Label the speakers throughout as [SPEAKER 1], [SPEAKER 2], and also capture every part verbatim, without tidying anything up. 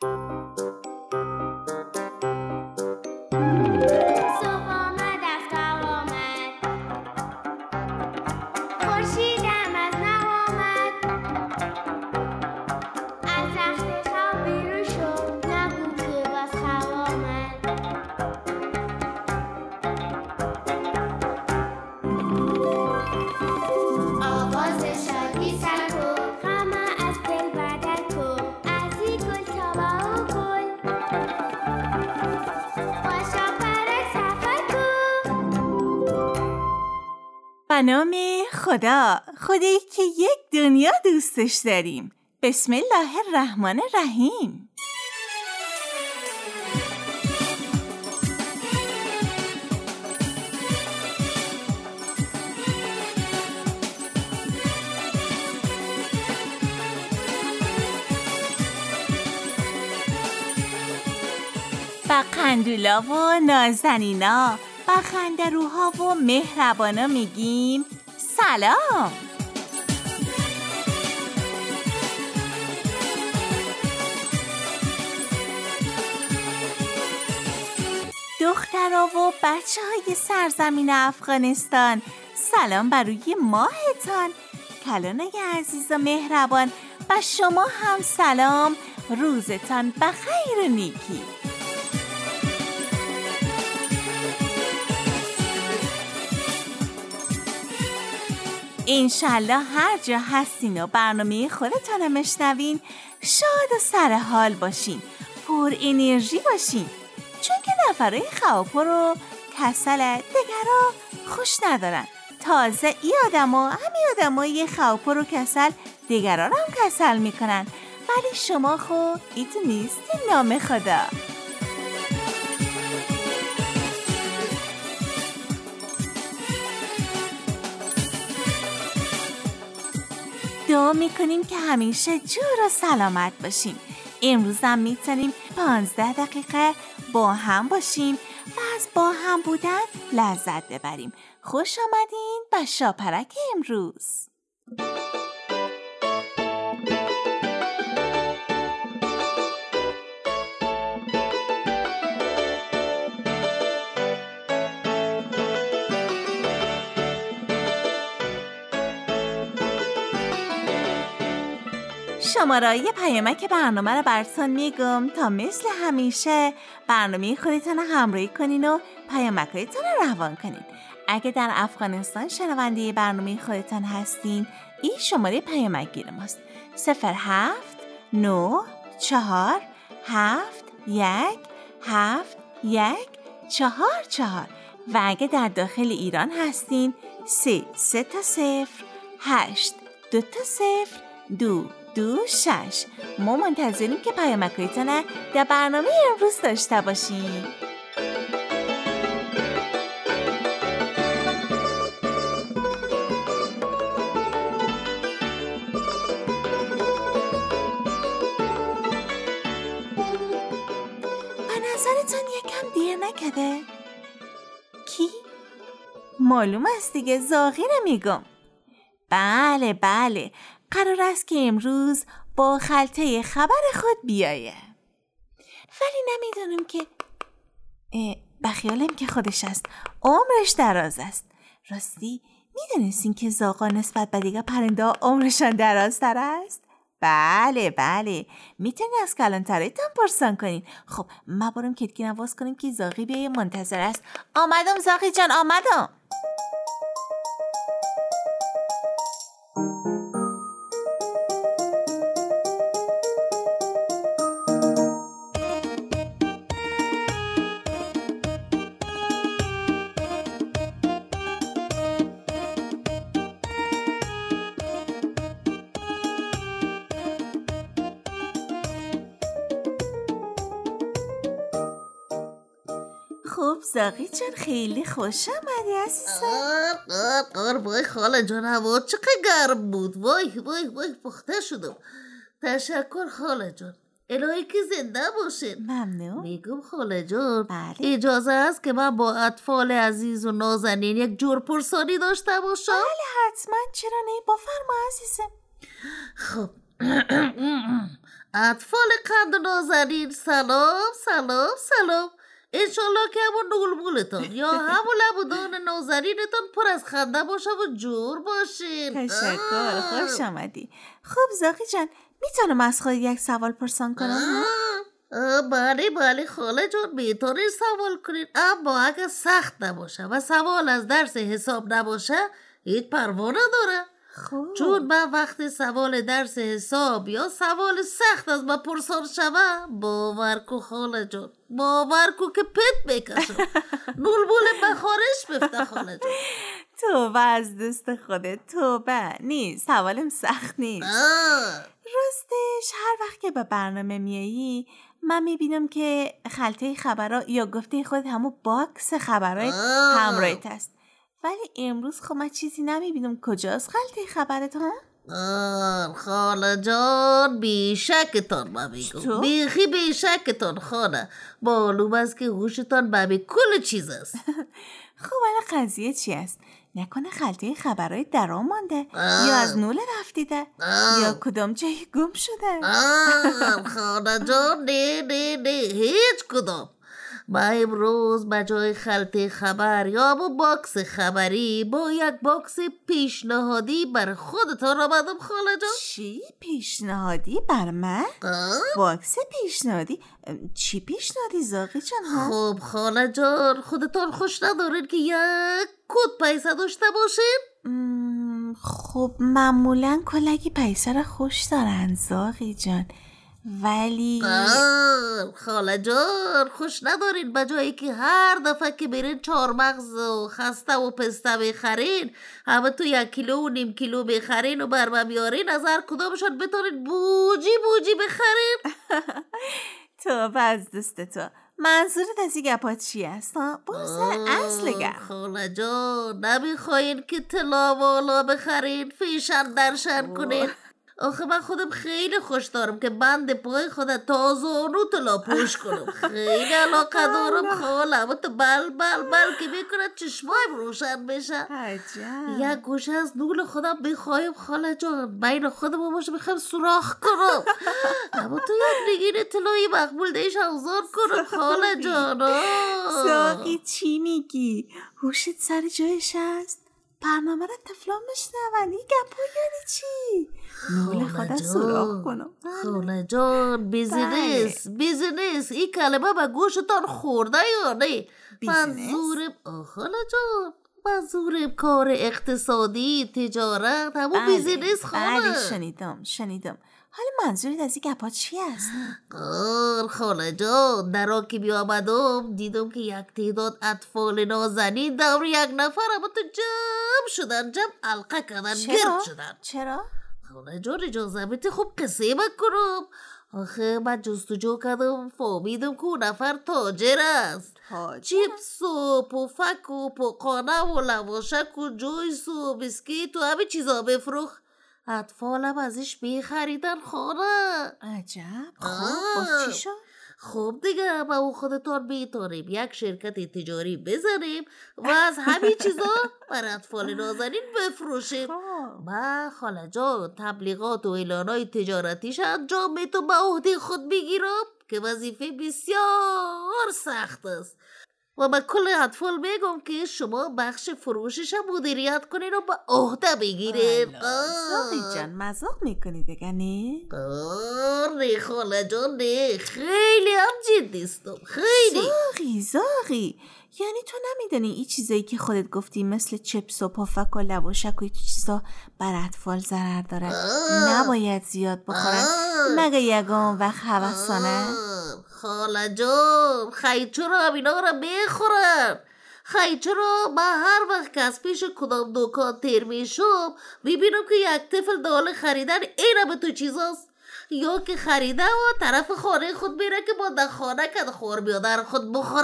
[SPEAKER 1] به نام خدا، خدایی که یک دنیا دوستش داریم. بسم الله الرحمن الرحیم. با قندولا و نازنینا، با خندروها و مهربانا میگیم سلام. دخترها و بچه های سرزمین افغانستان، سلام بر روی ماهتان. کلانای عزیز و مهربان، و شما هم سلام، روزتان بخیر و نیکی. انشالله هر جا هستین و برنامه خودتان مشنوین، شاد و سرحال باشین، پر انرژی باشین، چون که نفرای خواپر و کسل دگرا خوش ندارن. تازه ای آدم ها همی آدم های خواپر و کسل دگرا رو هم کسل میکنن، ولی شما خو ایتو نیستین نام خدا. دعا میکنیم که همیشه جور و سلامت باشیم. امروز هم میتونیم پانزده دقیقه با هم باشیم و از با هم بودن لذت ببریم. خوش آمدین به شاپرک امروز. شماره‌های پیامک برنامه رو براتون میگم تا مثل همیشه برنامه خودتون رو همراهی کنین و پیامک‌هایتون رو روان کنین. اگه در افغانستان شنونده برنامه خودتون هستین، این شماره پیامک گیر ماست: صفر هفت نه چهار هفت یک هفت یک چهار چهار. و اگه در داخل ایران هستین، سه سه تا صفر هشت دو تا صفر دو دو شش. ما منتظریم که پیامک‌هایتون در برنامه امروز داشته باشیم. به نظرتون یکم دیر نکده؟ کی؟ معلوم است دیگه، زاغی نمیگم. بله بله، قرار است که امروز با خلطه خبر خود بیایه، ولی نمیدونم که بخیالم که خودش است، عمرش دراز است. راستی میدونستین که زاغا نسبت به دیگه پرنده ها عمرشان درازتر است؟ بله بله، میتونین از کلانترهایتان پرسان کنین. خب ما بریم کتکی نواز کنیم که زاغی بیایه، منتظر است. آمدم زاغی جان، آمدم. خب زاغی جان، خیلی خوش آمدی عزیزم.
[SPEAKER 2] قر قر وای خاله جان، هوا چقدر گرم بود. وای وای وای پخته شدم. تشکر خاله جان، الهی که زنده باشین.
[SPEAKER 1] ممنون.
[SPEAKER 2] میگم خاله جان،
[SPEAKER 1] بله؟
[SPEAKER 2] اجازه است که من با اطفال عزیز و نازنین یک جور پرسانی داشته باشم؟
[SPEAKER 1] بله حتما، چرا نه، بفرما عزیزم.
[SPEAKER 2] خب اطفال قند نازنین سلام سلام سلام. انشالله که همون نولمولتان یا همون لبودان نازنینتان پر از خنده باشه و جور باشین.
[SPEAKER 1] تشکر، خوش آمدی. خب زاغی جان، میتونم از خود یک سوال پرسان کنم؟
[SPEAKER 2] بله بله خاله جان، میتونید سوال کنید، اما اگه سخت نباشه و سوال از درس حساب نباشه هیچ پروا نداره.
[SPEAKER 1] خوب.
[SPEAKER 2] چون من وقتی سوال درس حساب یا سوال سخت از من پرسان شوه، باور کو خاله جان، باور کو که پت بکشم. نولبول بخارش بفته خاله جان.
[SPEAKER 1] توبه از دوست خودت، توبه. نیست، سوالم سخت نیست. راستش هر وقت که به برنامه میایی من میبینم که خلطه خبرها یا گفته خودت همون باکس خبرهای همراهت هست، ولی امروز خب من چیزی نمیبینم. کجاست خلطه خبرت ها؟
[SPEAKER 2] آه خاله جان، بیشکتان ما میگم، بیخی بیشکتان خاله. معلوم است که هوشتان به کل چیز است.
[SPEAKER 1] خب الان قضیه چی است؟ نکنه خلطه خبرهای در آمانده یا از نول رفتیده یا کدام جایی گم شده؟
[SPEAKER 2] آه خاله جان، نه نه نه هیچ کدام. من امروز به جای خلطه خبر یا با باکس خبری با یک باکس پیشنهادی بر خودتان آمدم خاله جان.
[SPEAKER 1] چی؟ پیشنهادی بر من؟ باکس پیشنهادی؟ چی پیشنهادی زاغی جان ها؟
[SPEAKER 2] خب خاله جان، خودتان خوش ندارید که یک کد پیسه داشته باشین؟
[SPEAKER 1] خب معمولا کلگی پیسه را خوش دارن زاغی جان، ولی
[SPEAKER 2] خاله جان خوش ندارین به جایی که هر دفعه که برین چهارمغز و خسته و پسته بخرین همه تو یک کیلو و نیم کیلو بخرین و برمه بیارین، از هر کدامشان بتارین بوجی بوجی بخرین.
[SPEAKER 1] تو باز دوست تو، منظورت از این گپا چی است ها؟ برو سر اصل گپ.
[SPEAKER 2] خاله جان نمیخواین که طلا والا بخرین، فیشن درشن کنین؟ آخه من خودم خیلی خوش دارم که بند پای خودم تازانو طلا پوش کنم. خیلی علاقه دارم خاله، اما تو بل بل بل که میکنه چشمایم روشن بشه.
[SPEAKER 1] عجب.
[SPEAKER 2] یک گوشه از نول خودم بخوایم خاله جان، بین خودم باشه بخوایم سوراخ کنم، اما تو یک نگین طلایی مقبول دیش اوزار کنم خاله جان.
[SPEAKER 1] زاغی چی میگی؟ هوشت سر جایش هست؟ برنامه را تفلان بشنون، این گپا یعنی چی؟ نول خودم سوراخ کنم.
[SPEAKER 2] خاله جان بیزینس بیزینس این کلمه به گوشتان خورده یا نه؟ منظورم خاله جان، منظورم کار اقتصادی، تجارت، همون بیزینس خاله.
[SPEAKER 1] بله شنیدم شنیدم. حالا منظورت از این گپا چی است؟
[SPEAKER 2] آه خاله جان، در آن که بی آمدم دیدم که یک تعداد اطفال نازنین دور یک نفر اما تو جمع شدن، جمع علقه کردن، گرد شدن.
[SPEAKER 1] چرا؟
[SPEAKER 2] خاله جان اجازه بیتی خوب قصه بکنم. آخه من جستجو کردم فهمیدم که اون نفر تاجر است. چیپس و پفک و پقانه و لواشک و جویس و بسکیت و همه چیزا بفروخت. اطفالم ازش بیخریدن خانه.
[SPEAKER 1] عجب. خب باز چی شد؟
[SPEAKER 2] خب دیگه با او خودتان بیتاریم یک شرکت تجاری بزنیم و از همین چیزا بر اطفال نازنین بفروشیم. با خاله جان تبلیغات و اعلانای تجارتیش انجام میتونم به عهده خود بگیرم که وظیفه بسیار سخت است و به کل اطفال میگم که شما بخش فروشش مدیریت کنین و به عهده بگیرین.
[SPEAKER 1] زاغی جان مزاق میکنی دیگه نه؟
[SPEAKER 2] نه خاله جان نه، خیلی هم جدی استم، خیلی.
[SPEAKER 1] زاغی زاغی یعنی تو نمیدونی این چیزایی که خودت گفتی مثل چپس و پفک و لواشک و این چیزا بر اطفال ضرر داره، نباید زیاد بخورن مگه یگان وقت هوسانه؟
[SPEAKER 2] خاله جان خیلی چرا همینا را بخورن؟ خیلی چرا من هر وقت که از پیش کدام دکان تیر میشم میبینم که یک طفل داله خریدن اینه به تو چیزاست، یا که خریده و طرف خانه خود میره که با در خانه که خور بیادر خود بخوره.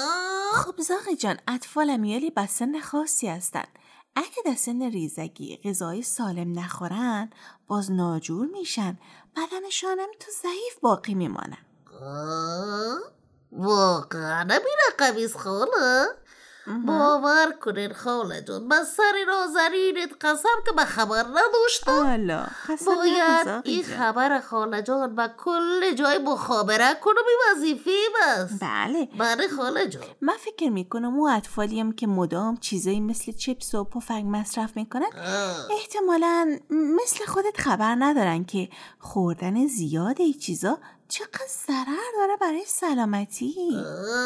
[SPEAKER 1] خب زاغی جان اطفال امیالی به سن خاصی هستن، اگه در سن ریزگی غذای سالم نخورن باز ناجور میشن، بدنشان هم تو ضعیف باقی میمانن.
[SPEAKER 2] واقعا نمی رقمیز خاله؟ باور کنین خاله جان، من سر نازنینت قسم که من خبر نداشتم.
[SPEAKER 1] آلا
[SPEAKER 2] باید این خبر خاله جان و کل جای مخابره کنم، این وظیفه است.
[SPEAKER 1] بله
[SPEAKER 2] بله خاله جان.
[SPEAKER 1] من فکر میکنم او اطفالیم که مدام چیزایی مثل چیپس و پفک مصرف میکنن احتمالاً مثل خودت خبر ندارن که خوردن زیاد این چیزا چقدر ضرر داره برای سلامتی.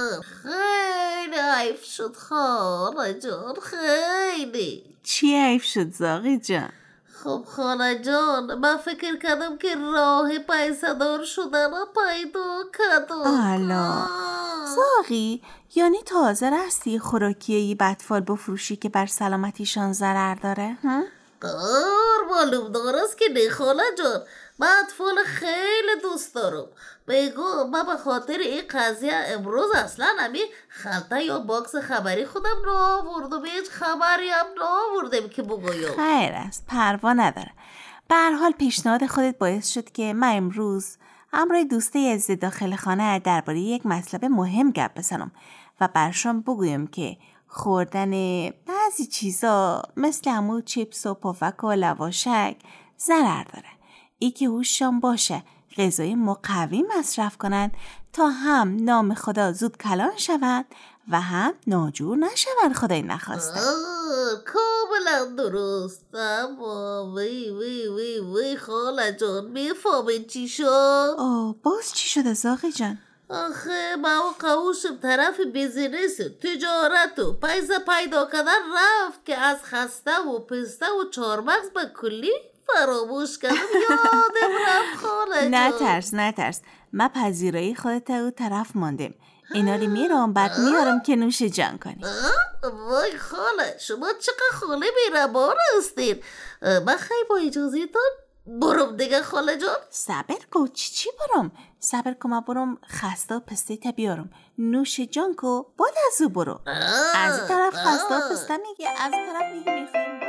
[SPEAKER 2] خیلی حیف شد خاله جان، خیلی.
[SPEAKER 1] چی حیف شد زاغی جان؟
[SPEAKER 2] خب خاله جان، من فکر کردم که راه پیسه دار شدن پیدا کردم.
[SPEAKER 1] آلا زاغی، یعنی تازه رستی خوراکیه بدفال بفروشی که بر سلامتیشان ضرر داره؟
[SPEAKER 2] قار معلوم دارست که نه خاله جان، من اطفال خیلی دوست دارم. بگو من به خاطر این قضیه امروز اصلا همین خلطه یا باکس خبری خودم را آوردم، هیچ خبری هم آوردم که بگویم.
[SPEAKER 1] خیر است، پروا نداره. به هر حال پیشنهاد خودت باعث شد که من امروز همراه دوسته عزیز داخل خانه درباره یک مطلب مهم گپ بزنم و برشان بگویم که خوردن بعضی چیزا مثل همون چیپس و پفک و لواشک ضرر داره. ای که هوششان باشه غذای مقوی مصرف کنند تا هم نام خدا زود کلان شوند و هم ناجور نشوند، خدای نخواسته.
[SPEAKER 2] کاملا درست. اما وی وی وی وی خاله جان، میفهمین چی شد؟
[SPEAKER 1] آه باز چی شده زاغی جان؟
[SPEAKER 2] آخه ما و قوشم طرف بیزینس و تجارت و پیسه پیدا کردن رفت که از خسته و پسته و چارمغز به کلی فراموش کردم. یادم رفت خاله جان.
[SPEAKER 1] نترس نترس، من پذیرایی خودت او طرف ماندم. اینا رو میرم بعد میارم که نوش جان کنی.
[SPEAKER 2] وای خاله، شما چقدر خاله بی‌ربار هستین. من خیلی با اجازهتون برم دیگه خاله جان.
[SPEAKER 1] صبر کو چی چی برم؟ صبر کو من برم خسته و پسته تا بیارم. نوش جان کو بعد از او برو. از این طرف خسته و پسته میگه، از این طرف میگه میخوایم.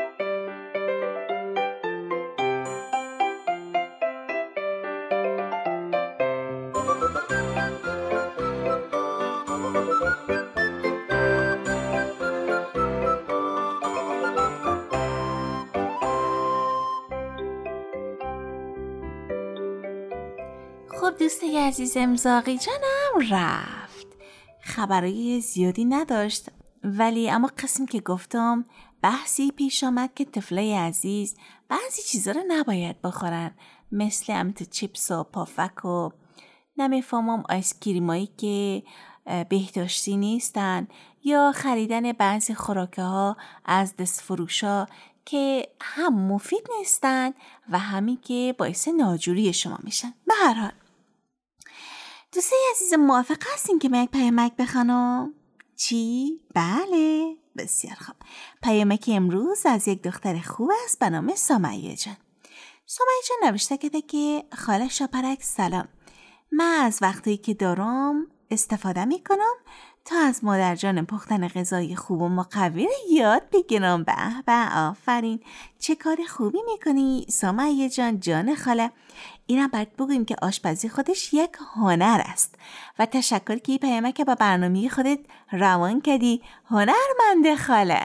[SPEAKER 1] خب دوسته عزیزم، زاغی جانم رفت. خبرای زیادی نداشت، ولی اما قسم که گفتم بحثی پیش آمد که طفلای عزیز بعضی چیزا رو نباید بخورن، مثل امت چیپس و پافک و نمیفهمم آیس کریمایی که بهداشتی نیستن، یا خریدن بعضی خوراکه ها از دست فروشا که هم مفید نیستن و همی که باعث ناجوری شما میشن. به هر حال دوسته عزیز موافق هستین که من یک پیامک بخوانم؟ چی؟ بله بسیار خوب. پیامک امروز از یک دختر خوب است به نام سمیه جان. سمیه جان نوشته کرده که خاله شاپرک سلام، من از وقتی که دارم استفاده میکنم تا از مادر جان پختن غذای خوب و مقوی یاد بگیرم. به به آفرین، چه کار خوبی میکنی سمیه جان جان خاله. اینم باید بگویم که آشپزی خودش یک هنر است و تشکر که این پیامک با برنامه خودت روان کردی هنرمند خاله.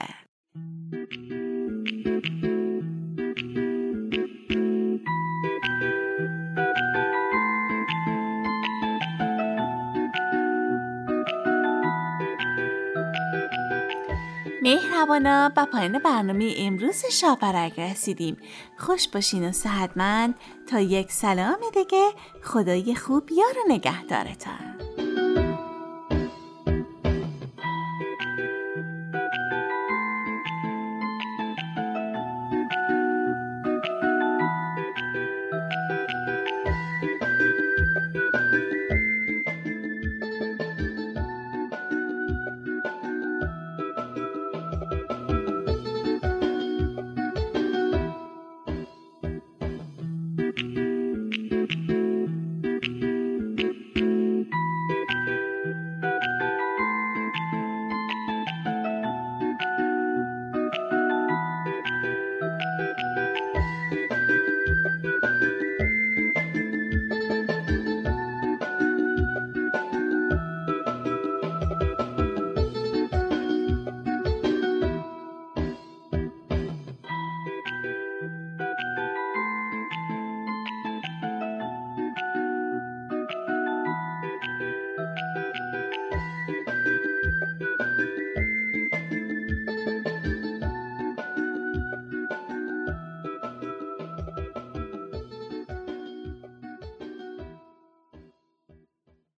[SPEAKER 1] مهربانا، با پایان برنامه امروز شاپرک رسیدیم. خوش باشین و صحتمند تا یک سلام دیگه. خدای خوب یار و نگهدارتان.